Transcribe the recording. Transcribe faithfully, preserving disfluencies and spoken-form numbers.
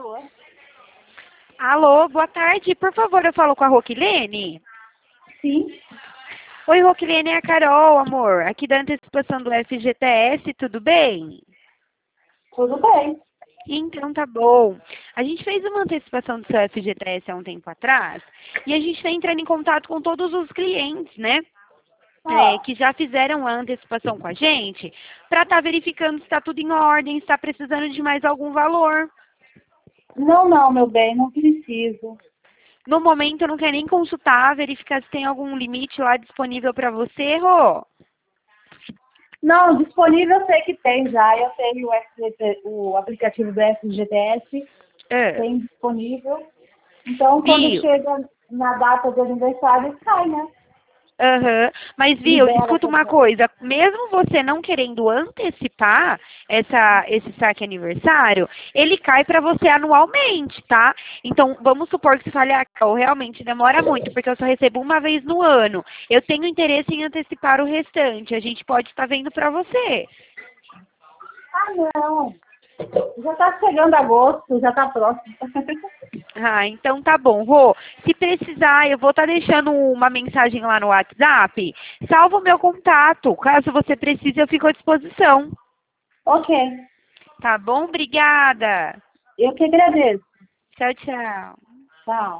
Alô? Alô, boa tarde. Por favor, eu falo com a Roquilene? Sim, Oi, Roquilene, é a Carol, amor. Aqui da antecipação do F G T S, tudo bem? tudo bem. Então tá bom. A gente fez uma antecipação do seu F G T S há um tempo atrás e a gente está entrando em contato com todos os clientes, né? É, Ah, que já fizeram a antecipação com a gente, para estar verificando se está tudo em ordem, se está precisando de mais algum valor. não, não, meu bem, não preciso. No momento, não quer nem consultar, verificar se tem algum limite lá disponível para você, Rô? Não, disponível eu sei que tem já. Eu tenho o, F G T, o aplicativo do F G T S, É. tem disponível. Então, quando Viu? chega na data de aniversário, sai, né? Aham. Mas, viu, Libera escuta uma também. coisa, mesmo você não querendo antecipar essa, esse saque aniversário, ele cai para você anualmente, tá? Então, vamos supor que você fale, ah, Carol, realmente demora muito, porque eu só recebo uma vez no ano. Eu tenho interesse em antecipar o restante, a gente pode estar vendo para você. Ah, não. Já está chegando agosto, já está próximo. Ah, então tá bom, Rô. Se precisar, eu vou estar deixando uma mensagem lá no WhatsApp. Salva o meu contato. Caso você precise, eu fico à disposição. Ok, Tá bom? Obrigada. eu que agradeço. Tchau, tchau. Tchau.